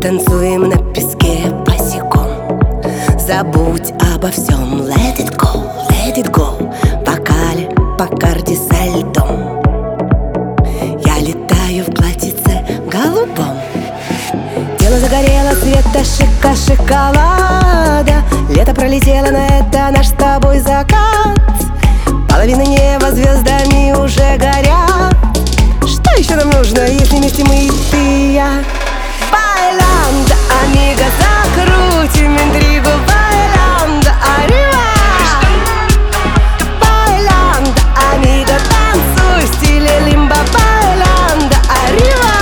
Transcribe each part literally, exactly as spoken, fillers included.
Танцуем на песке босиком. Забудь обо всем. Let it go, let it go. В бокале Бакарди со льдом. Я летаю в платьице голубом. Тело загорело цвета шика шоколада. Лето пролетело, но это наш с тобой закат. Половина неба звездами уже горят. Что еще нам нужно, если вместе мы и ты и я? Байландо, амиго, закрутим интригу. Байландо, арива. Байландо, амиго, танцуй в стиле лимбо. Байландо, арива.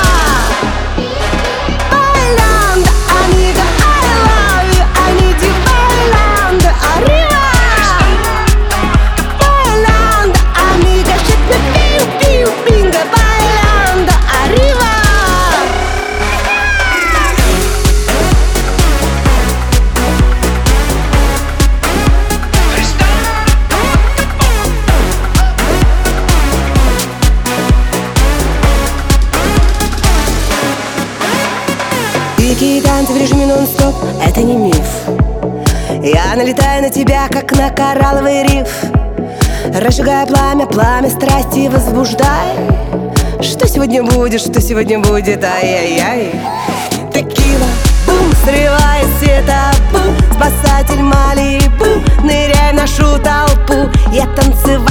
Байландо, амиго, I love you, I need you. Байландо, арива. Байландо, амиго, shit me пиу пиу бинго. Байландо, арива. Дикие танцы в режиме нон-стоп — это не миф. Я налетаю на тебя, как на коралловый риф. Разжигая пламя, пламя страсти возбуждай. Что сегодня будет, что сегодня будет, ай-яй-яй. Текила, бум, срывает света, бум. Спасатель Малибу, ныряй в нашу толпу. Я танцевать